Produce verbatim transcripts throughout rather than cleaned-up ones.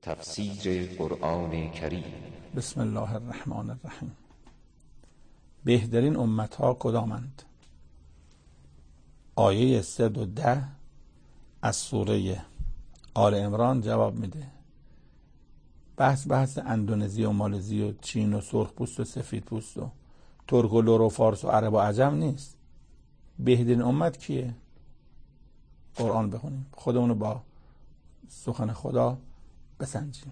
تفسیر قرآن کریم. بسم الله الرحمن الرحیم. بهترین امتها کدامند؟ آیه سه و ده از سوره آل عمران جواب میده. بحث بحث اندونزی و مالزی و چین و سرخپوست و سفیدپوست و ترک و لور و فارس و عرب و عجم نیست. بهترین امت کیه؟ قرآن بخونیم، خودمونو با سخن خدا بسنجیم،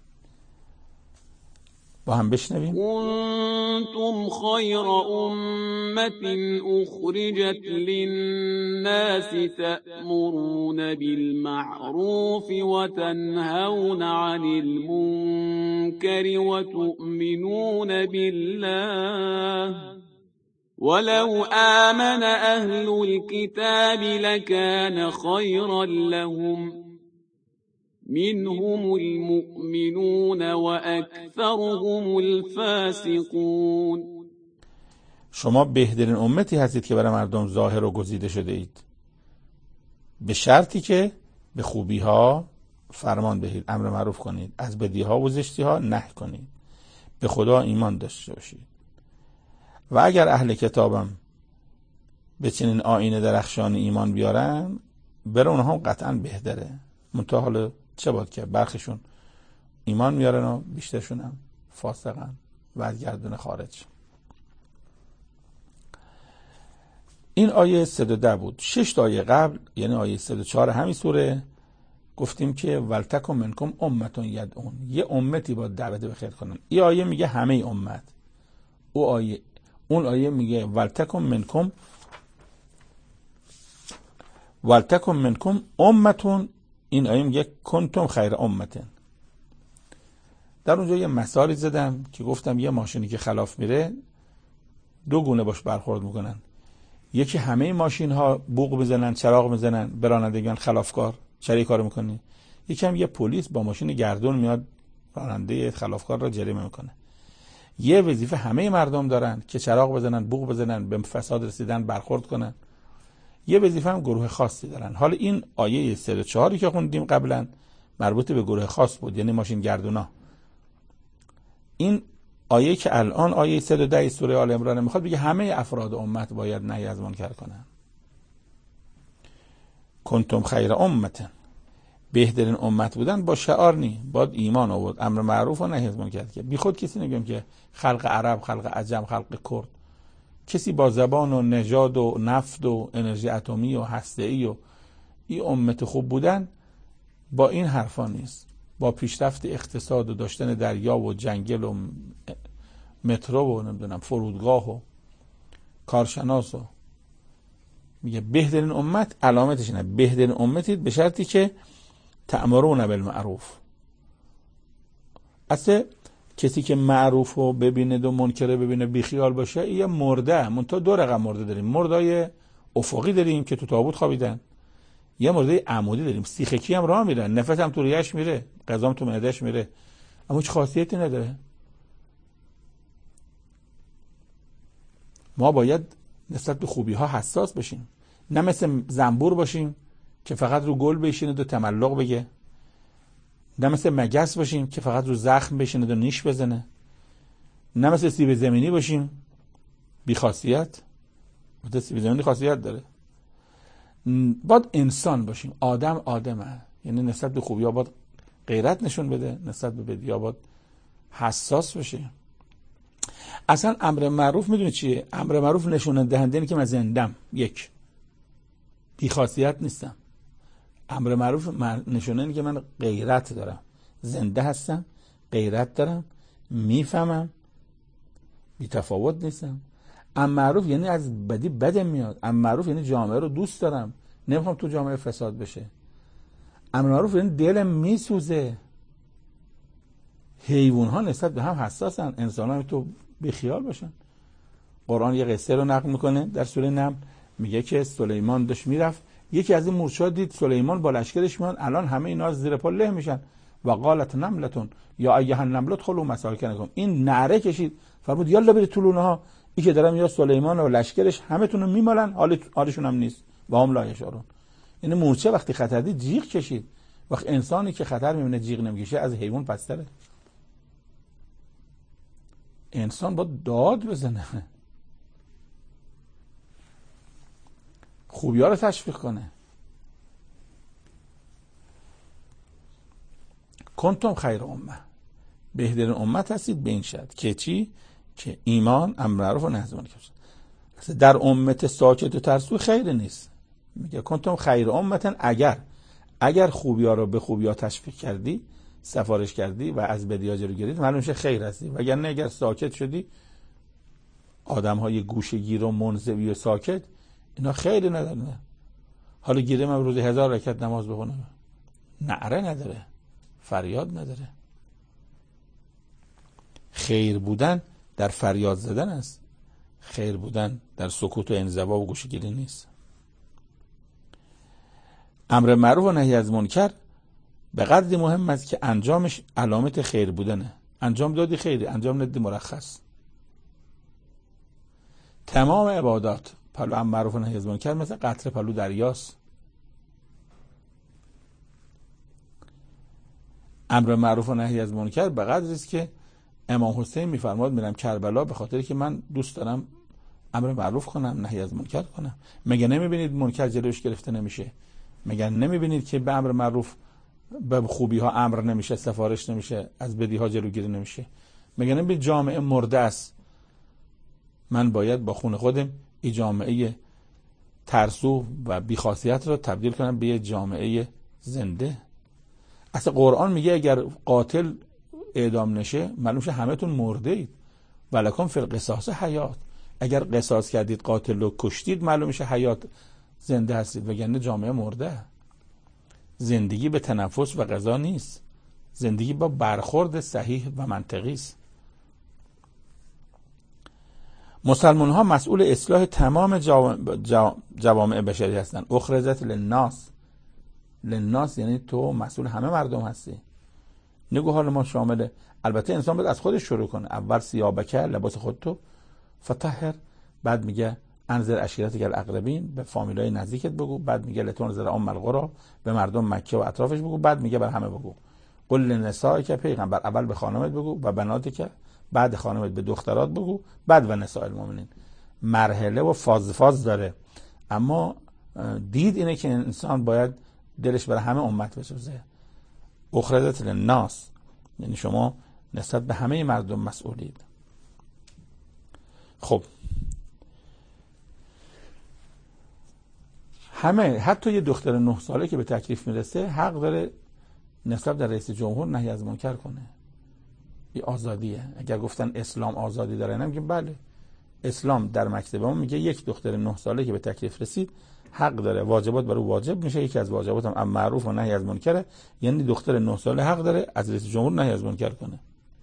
با هم بشنویم. کنتم خیر امت اخرجت للناس تأمرون بالمعروف وتنهون عن المنکر وتؤمنون بالله ولو آمن اهل الكتاب لكان خيرا لهم منهم المؤمنون وأكثرهم الفاسقون. شما بهترین امتی هستید که برای مردم ظاهر و گزیده شده اید، به شرطی که به خوبی ها فرمان دهید، امر معروف کنید، از بدی ها و زشتی ها نهی کنید، به خدا ایمان داشته باشید. و اگر اهل کتابم به چنین آیین درخشان ایمان بیارن، بر اونها قطعا بهتره. منتها حالا چه باید که برخشون ایمان میارن و بیشترشون هم فاسقن و از گردون خارج. این آیه سه و ده بود. شش تا آیه قبل، یعنی آیه سه و چهار همین سوره، گفتیم که ولتکن منکم امتون یدعون، یه امتی با دعوت به خیر کنن. این آیه میگه همه امت، او آیه اون آیه میگه ولتکن منکم ولتکن منکم امتون، این آیه میگه کنتم خیر امتن. در اونجا یه مثالی زدم که گفتم یه ماشینی که خلاف میره دو گونه باش برخورد میکنن. یکی همه ماشین ها بوق بزنن، چراغ بزنن، به راننده میگن خلافکار، چرا این کارو میکنی؟ یکی هم یه پلیس با ماشین گردون میاد راننده خلافکار را جریمه میکنه. یه وظیفه همه مردم دارن که چراغ بزنن، بوق بزنن، به فساد رسیدن برخورد کنن. یه وظیفه هم گروه خاصی دارن. حالا این آیه سه و چهاری که خوندیم قبلا مربوط به گروه خاص بود، یعنی ماشین گردونا. این آیه که الان آیه سه و ده سوره آل عمران میخواد بگه همه افراد امت باید نهی از منکر کنن. کنتم خیر امت، بهترین امت بودن با شعار نی، باید ایمان آورد، امر معروف و نهی از منکر کرد. بی خود کسی نگیم که خلق عرب، خلق عجم، خلق کرد، کسی با زبان و نژاد و نفت و انرژی اتمی و هسته‌ای و این امت خوب بودن با این حرفا نیست. با پیشرفت اقتصاد و داشتن دریا و جنگل و مترو و نمیدونم فرودگاه و کارشناس و میگه بهترین امت علامتش اینه، بهترین امتید به شرطی که تأمرون بالمعروف. اصلا کسی که معروف رو ببینه و منکره ببینه بیخیال باشه، یه مرده. منتها دو رقم مرده داریم، مردای افقی داریم که تو تابوت خوابیدن، یه مرده عمودی داریم، سیخکی هم راه میرن، نفس هم تو ریش میره، غذام تو معدهش میره، اما هیچ خاصیتی نداره. ما باید نسبت به خوبی ها حساس باشیم، نه مثل زنبور باشیم که فقط رو گل بشینه و تملق بگه، نه مثل مگس باشیم که فقط رو زخم بشینه و نیش بزنه، نه مثل سیب زمینی باشیم بی خاصیت. مثل سیب زمینی خاصیت داره. باید انسان باشیم، آدم آدمه، یعنی نسبت به خوبی ها باید غیرت نشون بده، نسبت به بدی ها باید حساس باشه. اصلا امر معروف میدونی چیه؟ امر معروف نشون دهنده اینه که من زندم، یک بی خاصیت نیستم. امر معروف نشونه اینه که من غیرت دارم، زنده هستم، غیرت دارم، میفهمم، بی تفاوت نیستم. امر معروف یعنی از بدی بدم میاد. امر معروف یعنی جامعه رو دوست دارم، نمیخوام تو جامعه فساد بشه. امر معروف یعنی دلم میسوزه. حیوان ها نسبت به هم حساسن، انسان ها تو بیخیال باشن. قرآن یه قصه رو نقل میکنه در سوره نمل، میگه که سلیمان داشت میرفت، یکی از این مورچه‌ها دید سلیمان با لشکرش میان، الان همه اینا زیر پا له میشن. و قالت نملتون یا ایها النمل ادخلوا مساکنکم، این نعره کشید، فرمود یالا برید تو لونه ها، این که دارم یا سلیمان و لشکرش همه تون رو میمالن، حال حالشون هم نیست و هم لا یشعرون. یعنی مورچه وقتی خطر دید جیغ کشید وقت انسانی که خطر میبینه جیغ نمیکشه از حیوان پستره. انسان با داد بزنه، خوبی ها رو تشویق کنه. کنتم خیر امه، بهترین امت هستید به این شرط که چی؟ که ایمان، امر معروف و نهی از منکر. در امت ساکت و ترسو خیر نیست. میگه کنتم خیر امتن، اگر اگر خوبی ها رو به خوبی ها تشویق کردی، سفارش کردی و از بدیها جلو گرفتی، معلوم میشه خیر هستی. وگرنه اگر ساکت شدی، آدم های گوشه‌گیر و منزوی و ساکت، اینا خیلی نداره. حالا گیره من روز هزار رکعت نماز بخونه، نعره نداره، فریاد نداره. خیر بودن در فریاد زدن است، خیر بودن در سکوت و انزوا و گوشه‌گیری نیست. امر معروف و نهی از منکر به قدری مهم است که انجامش علامت خیر بودنه. انجام دادی خیری، انجام ندی مرخص. تمام عبادات پلو امر معروف و نهی از منکر مثل قطره پلو دریاست. امر معروف و نهی از منکر به قدری است که امام حسین میفرماد میرم کربلا به خاطر که من دوست دارم امر معروف کنم، نهی از منکر کنم. مگه نمیبینید منکر جلوش گرفته نمیشه؟ مگه نمیبینید که به امر معروف به خوبی ها امر نمیشه، سفارش نمیشه، از بدی ها جلوگیری نمیشه؟ مگه نمیبینید جامعه مرده است؟ من باید با خون خودم این جامعه ترسو و بیخاصیت رو تبدیل کنم به یه جامعه زنده. اصلا قرآن میگه اگر قاتل اعدام نشه، معلوم شه همه تون مرده اید. ولکم فی القصاص حیات، اگر قصاص کردید قاتل رو کشتید، معلوم میشه حیات، زنده هستید. وگرنه جامعه مرده. زندگی به تنفس و غذا نیست، زندگی با برخورد صحیح و منطقی است. مسلمان ها مسئول اصلاح تمام جوامع بشری هستند. اخرجت للناس، للناس یعنی تو مسئول همه مردم هستی. نگو حال ما شامله. البته انسان باید از خودش شروع کنه. اول ثیابک، لباس خودتو فطهر، بعد میگه انذر عشیرتک الاقربین، به فامیلای نزدیکت بگو. بعد میگه لتنذر عام القری، به مردم مکه و اطرافش بگو. بعد میگه بر همه بگو. قل للنساء، پیغمبر اول به خانمت بگو، و بناتک، بعد خانمت به دخترات بگو، بعد و نساء المؤمنین. مرحله و فاز فاز داره. اما دید اینه که انسان باید دلش برای همه امت بسوزه. اخرجت للناس یعنی شما نسبت به همه مردم مسئولید. خب همه، حتی یه دختر نه ساله که به تکلیف میرسه حق داره نسبت در رئیس جمهور نهی از منکر کنه. این آزادیه. اگر گفتن اسلام آزادی داره، نمیگیم بله. اسلام در مکتبمون میگه یک دختر نه ساله که به تکلیف رسید حق داره، واجبات برای واجب میشه. یکی از واجبات هم امر معروف و نهی از منکره. یعنی دختر نه ساله حق داره از رئیس جمهور نهی از منکر کنه.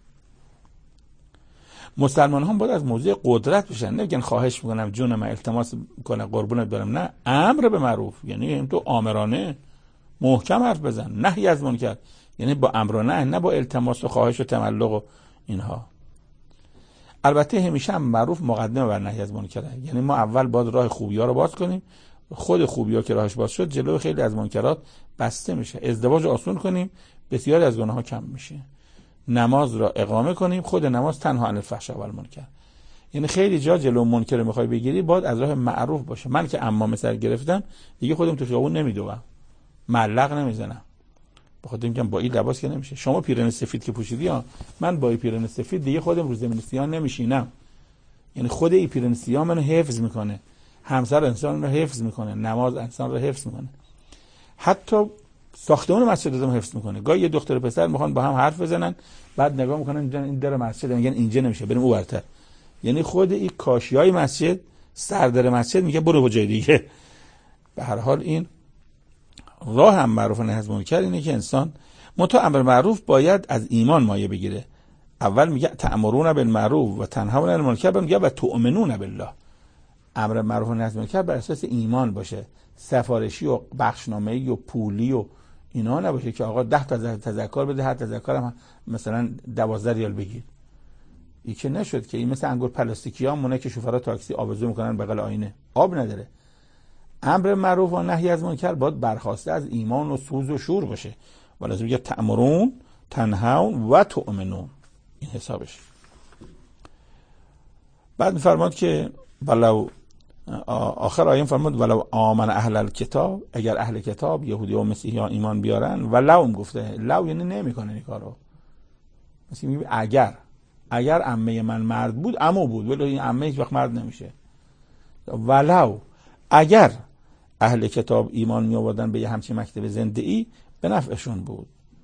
مسلمان هم باید از موضوع قدرت بشن. نمیگن خواهش میکنم جون من التماس میکنه قربونت برم، نه، امر به معروف یعنی تو آمرانه محکم حرف بزن. نهی از منکر یعنی با امر و نهی، نه با التماس و خواهش و تملق و اینها. البته همیشه هم معروف مقدمه بر نهی از منکره. یعنی ما اول باید راه خوبی‌ها رو باز کنیم. خود خوبی‌ها که راهش باز شد، جلوی خیلی از منکرات بسته میشه. ازدواج آسون کنیم، بسیاری از گناه‌ها کم میشه. نماز را اقامه کنیم، خود نماز تنها عن الفحشاء و المنکر. یعنی خیلی جا جلو منکر میخوای بگیری، باید از راه معروف باشه. من که عمامه سر گرفتم دیگه خودم تو خیابون نمیدوام، معلق نمیزنم، بخاطر اینکه با این لباس که نمیشه. شما پیرن سفید که پوشیدی ها، من با این پیرن سفید دیگه خودم رو زمین سیاه نمیشینم. یعنی خود این پیرن سیاه منو حفظ میکنه، همسر انسان رو حفظ میکنه، نماز انسان رو حفظ میکنه، حتی ساختمان مسجد رو حفظ میکنه. گاهی یه دختر و پسر میخوان با هم حرف بزنن، بعد نگاه میکنن این در مسجد، میگن اینجا نمیشه، بریم اونورتر. یعنی خود این کاشیای مسجد، سردر مسجد میگه برو جای دیگه. به هر حال این راه هم معروف و نهی از منکر اینه که انسان متو امر معروف باید از ایمان مایه بگیره. اول میگه تأمرون بالمعروف و تنهون عن المنکر، بعد میگه و تؤمنون بالله. امر معروف و نهی از منکر بر اساس ایمان باشه، سفارشی و بخشنامه‌ای و پولی و اینا نباشه که آقا ده تا تذکر بده، هر تذکرم مثلا دوازده ریال بگیر. این که نشد که این مثل انگور پلاستیکی‌ها مونه که شوفرها تاکسی آبزو میکنن بغل آینه، آب نداره. امر معروف و نهی از منکر باید برخواسته از ایمان و سوز و شور باشه. ولازم میگه تأمرون تنهون و تؤمنون، این حسابش. بعد میفرماد که ولو آخر آیه فرمود ولو آمن اهل الکتاب، اگر اهل کتاب یهودی و مسیحیان ایمان بیارن، ولو هم گفته، لو یعنی نمیکنه این کارو، مثلا میگه اگر اگر عمه من مرد بود عمو بود، ولی این عمه هیچ وقت مرد نمیشه. ولو اگر اهل کتاب ایمان می آوردن به یه همچین مکتب زنده ای به نفعشون بود،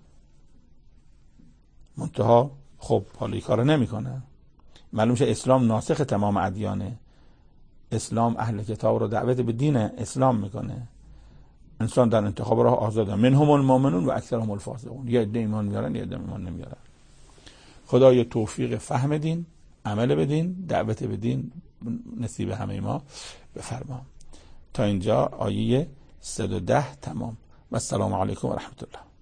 منتها خب حالا این کارو نمیکنه. معلوم شه اسلام ناسخ تمام ادیانه، اسلام اهل کتاب رو دعوت به دین اسلام میکنه. انسان در انتخاب راه آزاده، منهم المؤمنون و اکثرهم الفاسقون، یه عده ایمان میارن یه عده ایمان نمیارن. خدای توفیق فهم دین، عمل بدین، دعوت بدین نصیب همه ما بفرما. تا اینجا آیه صد و ده تمام. و السلام علیکم و رحمت الله.